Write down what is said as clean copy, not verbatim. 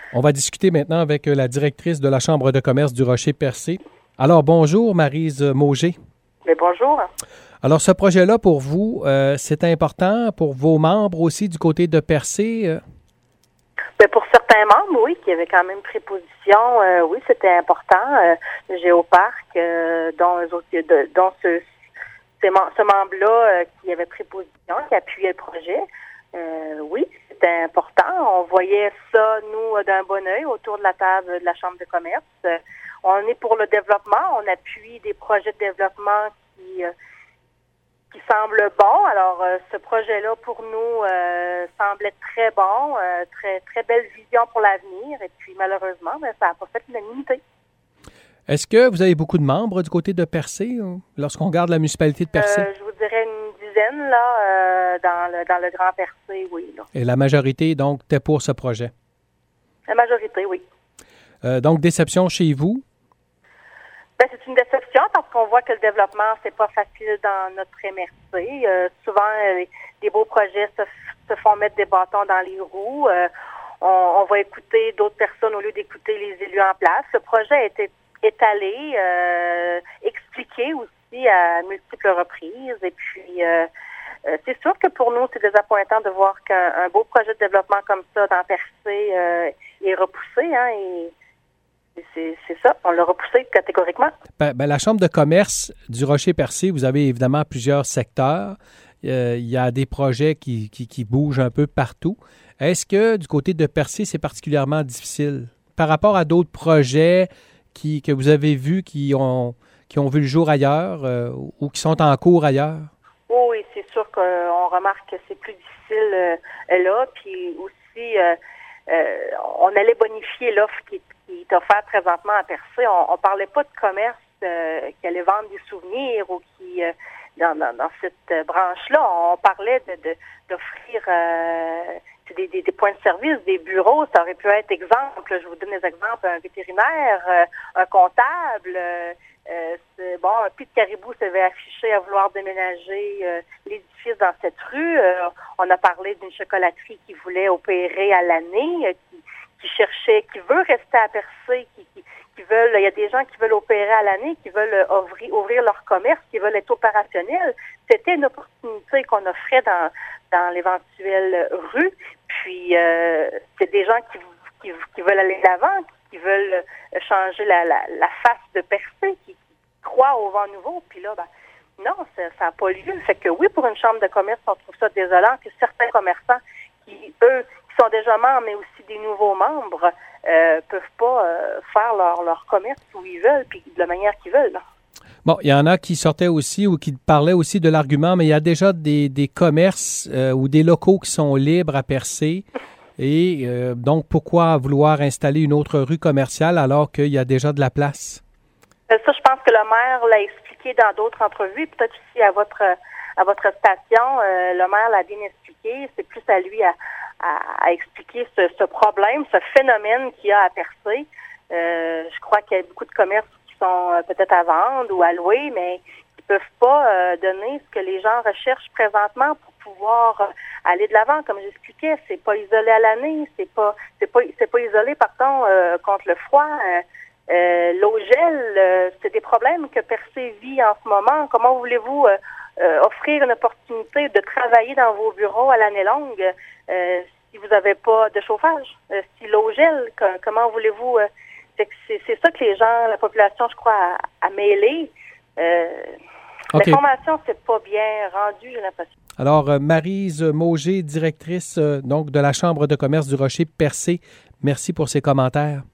On va discuter maintenant avec la directrice de la Chambre de commerce du Rocher-Percé. Alors, bonjour, Maryse Mauger. Mais bonjour. Alors, ce projet-là, pour vous, c'est important pour vos membres aussi du côté de Percé? Mais pour certains membres, oui, qui avaient quand même pris position, oui, c'était important. Le Géoparc, dont ce membre-là qui avait pris position, qui appuyait le projet, oui, c'était important. On voyait ça, nous, d'un bon œil autour de la table de la Chambre de commerce. On est pour le développement. On appuie des projets de développement qui semblent bons. Alors, ce projet-là, pour nous, semblait très bon, très belle vision pour l'avenir. Et puis, malheureusement, ça n'a pas fait l'unanimité. Est-ce que vous avez beaucoup de membres du côté de Percé, lorsqu'on regarde la municipalité de Percé? Je vous dirais une dizaine, là, dans le Grand Percé, oui. Là. Et la majorité, donc, était pour ce projet? La majorité, oui. Donc, déception chez vous? Ben, c'est une déception parce qu'on voit que le développement, c'est pas facile dans notre MRC. Souvent, des beaux projets se font mettre des bâtons dans les roues. On va écouter d'autres personnes au lieu d'écouter les élus en place. Le projet a été étalé, expliqué aussi à multiples reprises. Et puis, c'est sûr que pour nous, c'est désappointant de voir qu'un beau projet de développement comme ça dans Percé est repoussé, hein, et c'est ça, on l'a repoussé catégoriquement. La Chambre de commerce du Rocher-Percé, vous avez évidemment plusieurs secteurs. Il y a des projets qui bougent un peu partout. Est-ce que du côté de Percé, c'est particulièrement difficile par rapport à d'autres projets que vous avez vus qui ont vu le jour ailleurs ou qui sont en cours ailleurs? Oui, c'est sûr qu'on remarque que c'est plus difficile là. Puis aussi, on allait bonifier l'offre qui est offerte présentement à Percé. On parlait pas de commerce qui allait vendre des souvenirs ou qui dans cette branche-là. On parlait d'offrir des points de service, des bureaux. Ça aurait pu être exemple. Je vous donne des exemples. Un vétérinaire, un comptable. Un Puy de Caribou s'avait affiché à vouloir déménager l'édifice dans cette rue. On a parlé d'une chocolaterie qui voulait opérer à l'année, qui veut rester à Percé, qui veulent, il y a des gens qui veulent opérer à l'année, qui veulent ouvrir leur commerce, qui veulent être opérationnels. C'était une opportunité qu'on offrait dans l'éventuelle rue. Puis c'est des gens qui veulent aller de l'avant, qui veulent changer la face de Percé, qui croient au vent nouveau. Puis là, non, ça n'a pas lieu. Fait que oui, pour une chambre de commerce, on trouve ça désolant que certains commerçants qui sont déjà membres, mais aussi des nouveaux membres, peuvent pas faire leur commerce où ils veulent, puis de la manière qu'ils veulent. Là. Bon, il y en a qui sortaient aussi ou qui parlaient aussi de l'argument, mais il y a déjà des commerces ou des locaux qui sont libres à Percé. Et donc, pourquoi vouloir installer une autre rue commerciale alors qu'il y a déjà de la place? Ça, je pense que le maire l'a expliqué dans d'autres entrevues, peut-être aussi à votre station. Le maire l'a bien expliqué. C'est plus à lui à expliquer ce problème, ce phénomène qu'il y a à Percé. Je crois qu'il y a beaucoup de commerces qui sont peut-être à vendre ou à louer, mais qui peuvent pas donner ce que les gens recherchent présentement pour pouvoir aller de l'avant. Comme j'expliquais, c'est pas isolé à l'année, c'est pas isolé, contre le froid. L'eau gèle, c'est des problèmes que Percé vit en ce moment. Comment voulez-vous offrir une opportunité de travailler dans vos bureaux à l'année longue si vous n'avez pas de chauffage? Si l'eau gèle, comment voulez-vous... c'est ça que les gens, la population, je crois, a mêlé. Okay. L'information, c'est pas bien rendu, j'ai l'impression. Alors, Maryse Mauger, directrice donc de la Chambre de commerce du Rocher-Percé, merci pour ces commentaires.